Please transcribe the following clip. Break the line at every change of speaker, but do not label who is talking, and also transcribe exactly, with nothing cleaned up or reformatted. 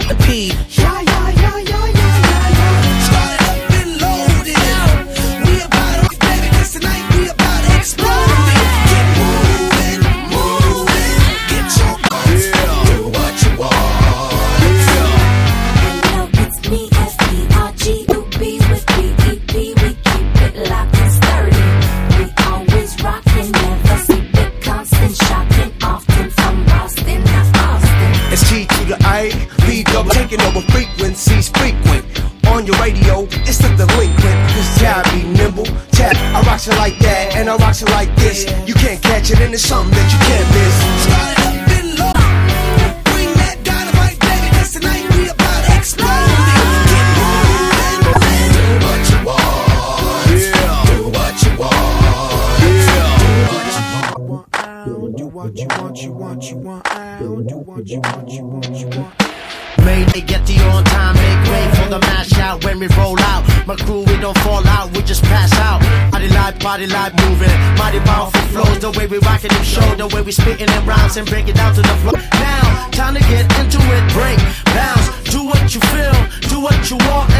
the P. Yeah, yeah, yeah, yeah, yeah, yeah. Started up and loaded. We about to, baby, this tonight we about to explode. Get moving, moving. Get your butts, yeah. Do what you want.
Hello, it's me, S P R G U B with B E P. We keep it locked and sturdy. We always rockin', never sleep it, constant shocking, often from Boston to Austin.
It's T to the I, B double, taking over frequencies frequent. On your radio, it's the delinquent. This tab be nimble, tap. I rocks it like that, and I rocks it like this. You can't catch it, and it's something that you can't miss.
Started up and low. Bring that dynamite, baby, this tonight we about to explode. Get moving, moving. Do what you want. Yeah. Do what you want. Yeah. Do what you want. You want, you want, you want. Do what you want, you want, you want.
Mayday, get the on time, make way for the mash out when we roll out. My crew, we don't fall out, we just pass out. Body life, body life moving, mighty powerful flows. The way we rockin' them show, the way we spittin' them rhymes and break it down to the floor. Now, time to get into it, break, bounce, do what you feel, do what you want.